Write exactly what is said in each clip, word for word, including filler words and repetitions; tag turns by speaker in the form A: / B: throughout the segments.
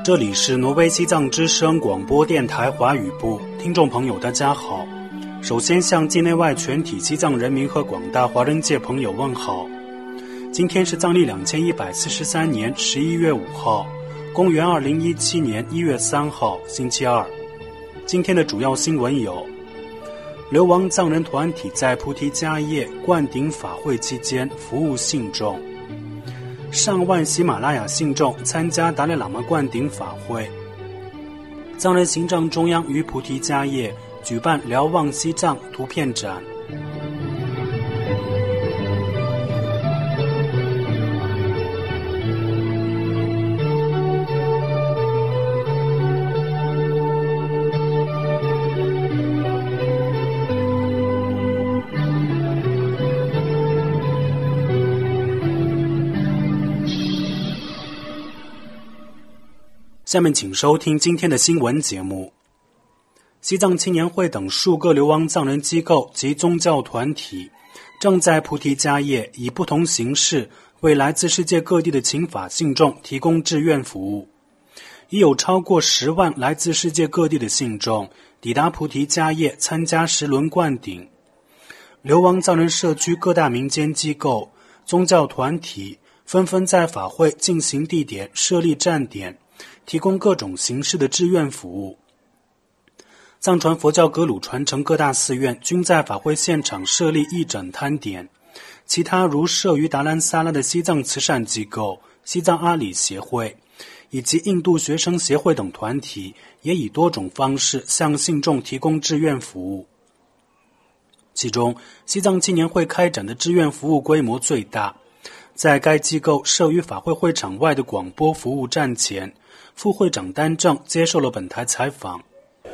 A: 这里是挪威西藏之声广播电台华语部，听众朋友大家好。首先向境内外全体西藏人民和广大华人界朋友问好。今天是藏历两千一百四十三年十一月五号，公元二零一七年一月三号，星期二。今天的主要新闻有：流亡藏人团体在菩提迦叶灌顶法会期间服务信众；上万喜马拉雅信众参加达赖喇嘛灌顶法会；藏人行政中央于菩提迦叶举办瞭望西藏图片展。下面请收听今天的新闻节目。西藏青年会等数个流亡藏人机构及宗教团体正在菩提迦叶以不同形式为来自世界各地的请法信众提供志愿服务。已有超过十万来自世界各地的信众抵达菩提迦叶参加十轮灌顶。流亡藏人社区各大民间机构、宗教团体纷纷在法会进行地点设立站点，提供各种形式的志愿服务。藏传佛教格鲁传承各大寺院均在法会现场设立义诊摊点，其他如设于达兰萨拉的西藏慈善机构、西藏阿里协会以及印度学生协会等团体也以多种方式向信众提供志愿服务。其中，西藏青年会开展的志愿服务规模最大，在该机构设于法会会场外的广播服务站前，副会长丹正接受了本台采访。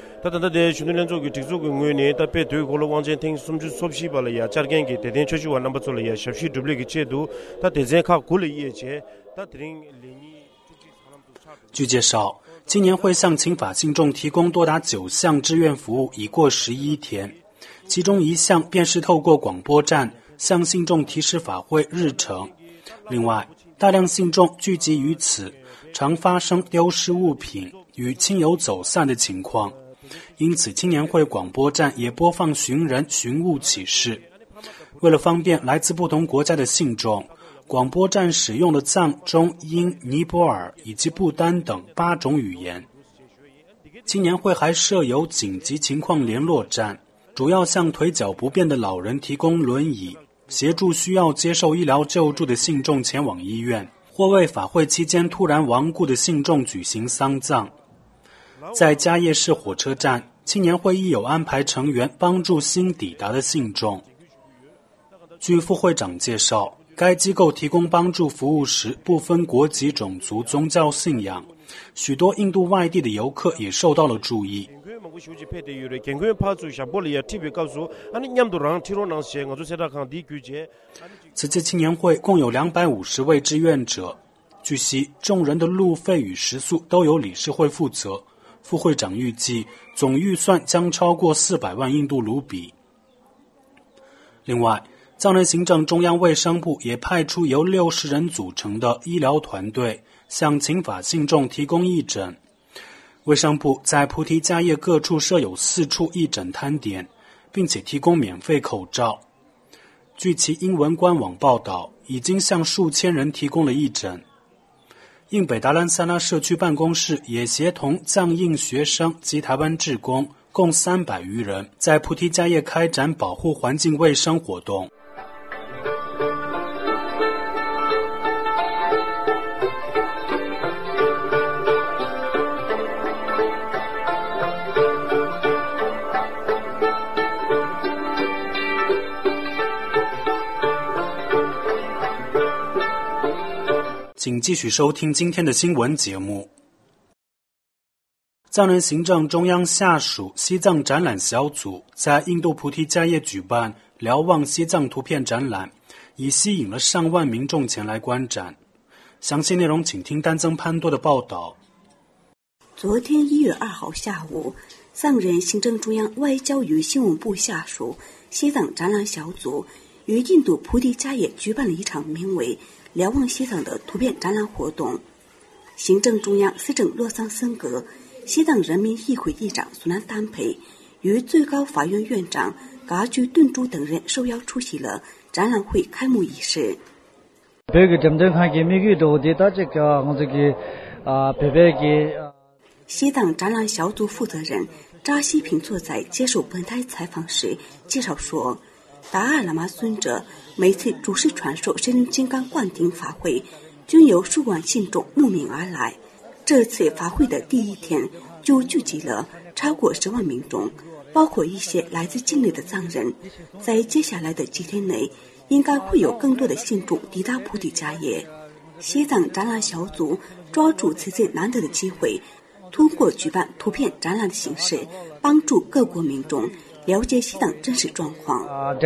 B: 다다다데 주는련족이 직속응원이 답에 되고로 왕전팅 숨주 수업시 발이야 짜르겐기 대된 처주와 넘버솔이야 샵시 두블레기 제도 다 대제카 굴리예제 다 드링 리니 据介绍，青年会向请法信众提供多达九项志愿服务，已过十一天。其中一项便是透过广播站向信众提示法会日程。另外，大量信众聚集于此，常发生丢失物品与亲友走散的情况。因此青年会广播站也播放寻人寻物启事。为了方便来自不同国家的信众，广播站使用了藏、中、英、尼泊尔以及不丹等八种语言。青年会还设有紧急情况联络站，主要向腿脚不便的老人提供轮椅，协助需要接受医疗救助的信众前往医院，或为法会期间突然亡故的信众举行丧葬。在迦叶市火车站，青年会亦有安排成员帮助新抵达的信众。据副会长介绍，该机构提供帮助服务时不分国籍、种族、宗教信仰，许多印度外地的游客也受到了注意。此次青年会共有两百五十位志愿者，据悉众人的路费与食宿都由理事会负责。副会长预计总预算将超过四百万印度卢比。另外，藏人行政中央卫生部也派出由六十人组成的医疗团队，向请法信众提供义诊。卫生部在菩提迦叶各处设有四处义诊摊点，并且提供免费口罩。据其英文官网报道，已经向数千人提供了义诊。印北达兰萨拉社区办公室也协同藏印学生及台湾志工共三百余人，在菩提迦叶开展保护环境卫生活动。请继续收听今天的新闻节目。藏人行政中央下属西藏展览小组在印度菩提迦叶举办瞭望西藏图片展览，已吸引了上万民众前来观展。详细内容请听丹增潘多的报道。
C: 昨天一月二号下午，藏人行政中央外交与新闻部下属西藏展览小组于印度菩提迦叶举办了一场名为瞭望西藏的图片展览活动。 行政中央司政洛桑森格、西藏人民议会议长苏南丹培与最高法院院长噶举顿珠等人受邀出席了展览会开幕仪式。西藏展览小组负责人扎西平坐在接受本台采访时介绍说，达赖喇嘛尊者每次主持传授神灵金刚灌顶法会，均有数万信众慕名而来。这次法会的第一天就聚集了超过十万民众，包括一些来自境内的藏人。在接下来的几天内，应该会有更多的信众抵达菩提迦叶。西藏展览小组抓住此次难得的机会，通过举办图片展览的形式，帮助各国民众了解西藏真实状况。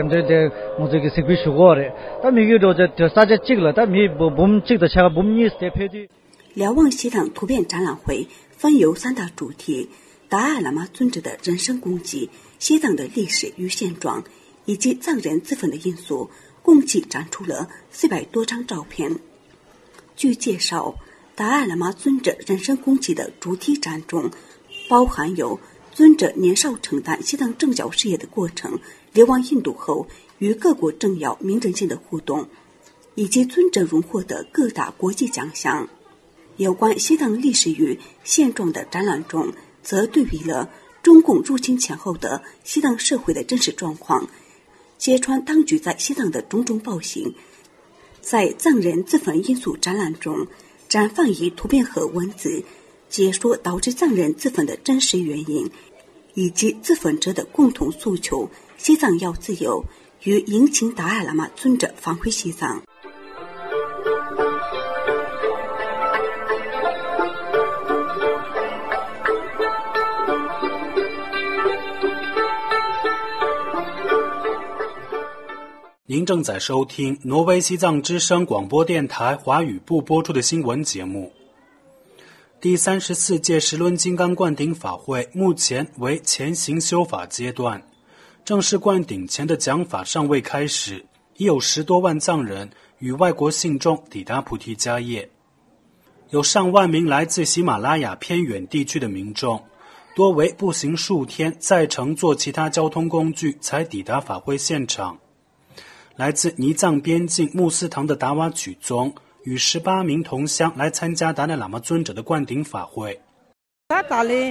C: 瞭望西藏图片展览会分有三大主题：达赖喇嘛尊者的人生功绩、西藏的历史与现状，以及藏人自焚的因素，共计展出了四百多张照片。据介绍，达赖喇嘛尊者人生功绩的主题展中，包含有尊者年少承担西藏政教事业的过程，流亡印度后与各国政要名人间的互动，以及尊者荣获的各大国际奖项。有关西藏历史与现状的展览中，则对比了中共入侵前后的西藏社会的真实状况，揭穿当局在西藏的种种暴行。在藏人自焚因素展览中，展放以图片和文字解说导致藏人自焚的真实原因，以及自焚者的共同诉求：西藏要自由，与迎请达赖喇嘛尊者返回西藏。
A: 您正在收听挪威西藏之声广播电台华语部播出的新闻节目。第三十四届十轮金刚灌顶法会目前为前行修法阶段，正式灌顶前的讲法尚未开始，已有十多万藏人与外国信众抵达菩提迦叶。有上万名来自喜马拉雅偏远地区的民众，多为步行数天，再乘坐其他交通工具才抵达法会现场。来自尼藏边境穆斯堂的达瓦曲宗与十八名同乡来参加达赖喇嘛尊者的灌顶法会。他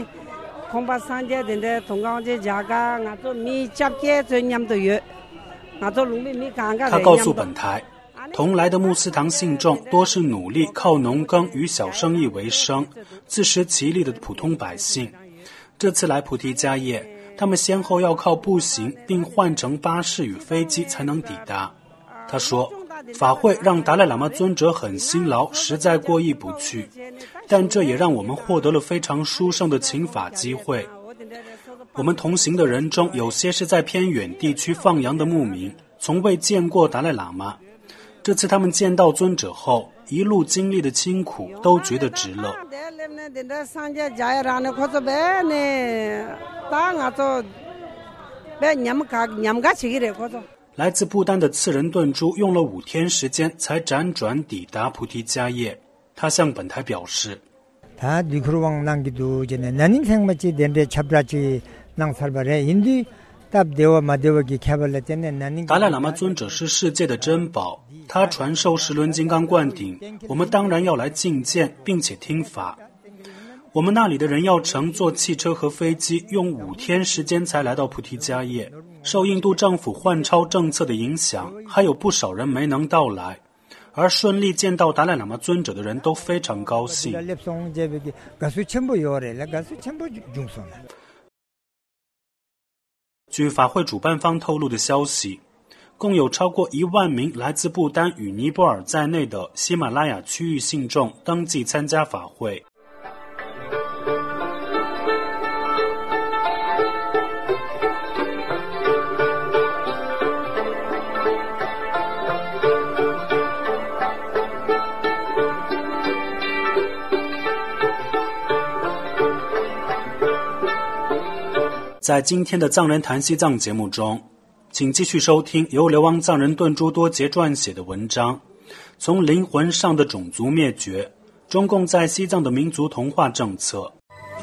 A: 告诉本台，同来的穆斯堂信众多是努力靠农耕与小生意为生、自食其力的普通百姓。这次来菩提迦叶，他们先后要靠步行并换乘巴士与飞机才能抵达。他说，法会让达赖喇嘛尊者很辛劳，实在过意不去，但这也让我们获得了非常殊胜的请法机会。我们同行的人中有些是在偏远地区放羊的牧民，从未见过达赖喇嘛。这次他们见到尊者后，一路经历的辛苦都觉得值了。来自不丹的次仁顿珠用了五天时间才辗转抵达菩提迦叶。他向本台表示，达赖喇嘛尊者是世界的珍宝，他传授十轮金刚灌顶，我们当然要来觐见并且听法。我们那里的人要乘坐汽车和飞机，用五天时间才来到菩提迦叶。受印度政府换钞政策的影响，还有不少人没能到来，而顺利见到达赖喇嘛尊者的人都非常高兴。据法会主办方透露的消息，共有超过一万名来自不丹与尼泊尔在内的喜马拉雅区域信众登记参加法会。在今天的藏人谈西藏节目中，请继续收听由流亡藏人顿珠多杰撰写的文章《从灵魂上的种族灭绝： 中共在西藏的民族同化政策。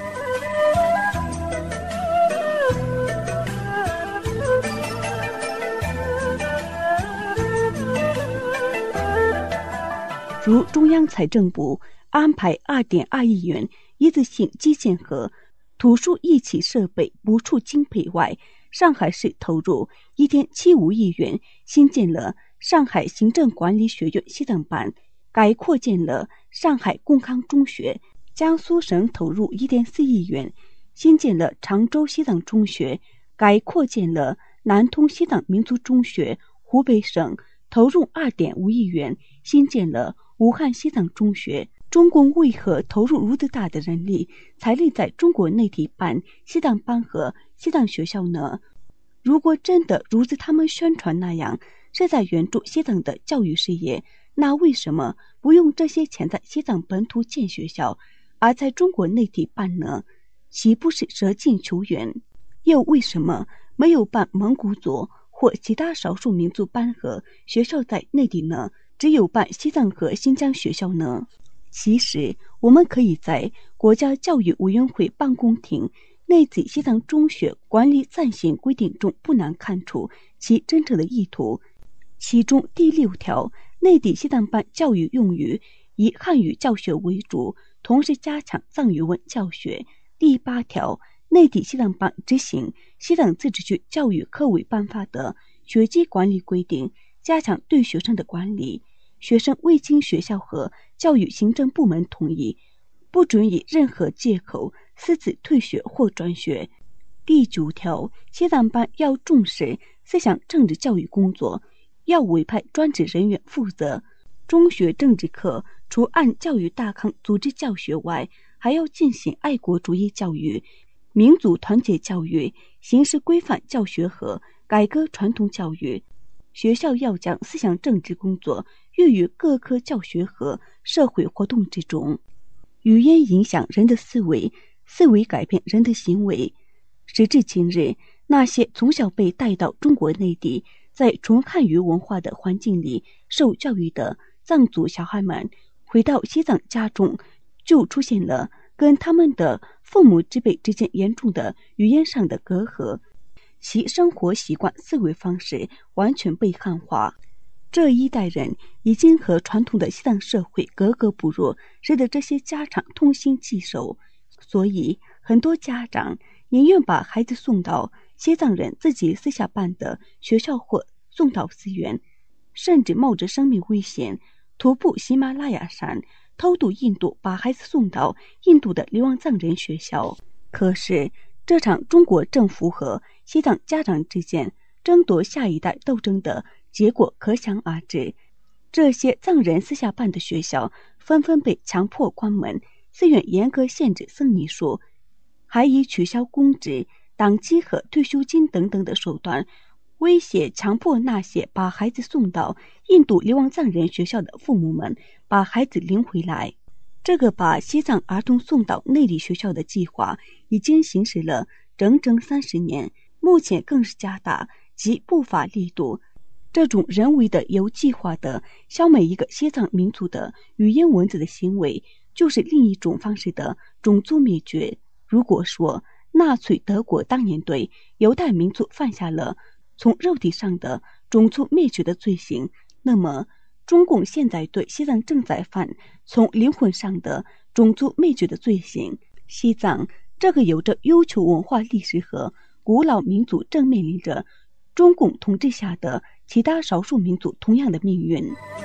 C: 如中央财政部安排 二点二亿元一次性基建和图书仪器设备补助经费外，上海市投入 一点七五亿元新建了上海行政管理学院西藏班，改扩建了上海公康中学。江苏省投入 一点四亿元新建了常州西藏中学，改扩建了南通西藏民族中学。湖北省投入 二点五亿元新建了武汉西藏中学。中共为何投入如此大的人力财力在中国内地办西藏班和西藏学校呢？如果真的如此他们宣传那样是在援助西藏的教育事业，那为什么不用这些钱在西藏本土建学校，而在中国内地办呢？岂不是舍近求远？又为什么没有办蒙古族或其他少数民族班和学校在内地呢？只有办西藏和新疆学校呢？其实我们可以在国家教育委员会办公厅内地西藏中学管理暂行规定中不难看出其真正的意图。其中第六条，内地西藏班教育用语以汉语教学为主，同时加强藏语文教学。第八条，内地西藏班执行西藏自治区教育科委颁发的学籍管理规定，加强对学生的管理。学生未经学校和教育行政部门同意，不准以任何借口私自退学或转学。第九条，西藏班要重视思想政治教育工作，要委派专职人员负责。中学政治课除按教育大纲组织教学外，还要进行爱国主义教育、民族团结教育、形式规范教学和改革传统教育。学校要将思想政治工作寓于各科教学和社会活动之中。语言影响人的思维，思维改变人的行为。时至今日，那些从小被带到中国内地，在纯汉语文化的环境里受教育的藏族小孩们，回到西藏家中，就出现了跟他们的父母之辈之间严重的语言上的隔阂，其生活习惯思维方式完全被汉化。这一代人已经和传统的西藏社会格格不入，使得这些家长痛心疾首。所以很多家长宁愿把孩子送到西藏人自己私下办的学校或送到寺院，甚至冒着生命危险徒步喜马拉雅山，偷渡印度，把孩子送到印度的流亡藏人学校。可是这场中国政府和西藏家长之间争夺下一代斗争的结果可想而知。这些藏人私下办的学校纷纷被强迫关门，寺院严格限制僧尼数，还以取消公职、党籍和退休金等等的手段威胁强迫那些把孩子送到印度流亡藏人学校的父母们把孩子领回来。这个把西藏儿童送到内地学校的计划已经行驶了整整三十年，目前更是加大及步伐力度。这种人为的有计划的消灭一个西藏民族的语言文字的行为，就是另一种方式的种族灭绝。如果说纳粹德国当年对犹太民族犯下了从肉体上的种族灭绝的罪行，那么中共现在对西藏正在犯从灵魂上的种族灭绝的罪行。西藏这个有着悠久文化历史和古老民族，正面临着中共统治下的其他少数民族同样的命运。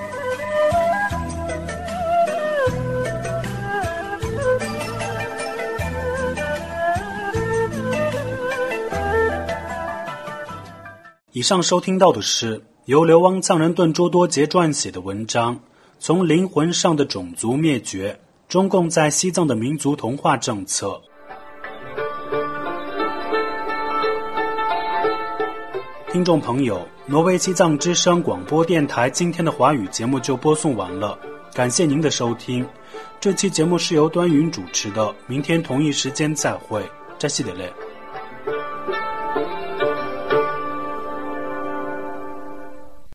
A: 以上收听到的是由流亡藏人顿周多杰撰写的文章《从灵魂上的种族灭绝：中共在西藏的民族同化政策》。听众朋友，挪威西藏之声广播电台今天的华语节目就播送完了，感谢您的收听。这期节目是由端云主持的，明天同一时间再会，扎西德勒。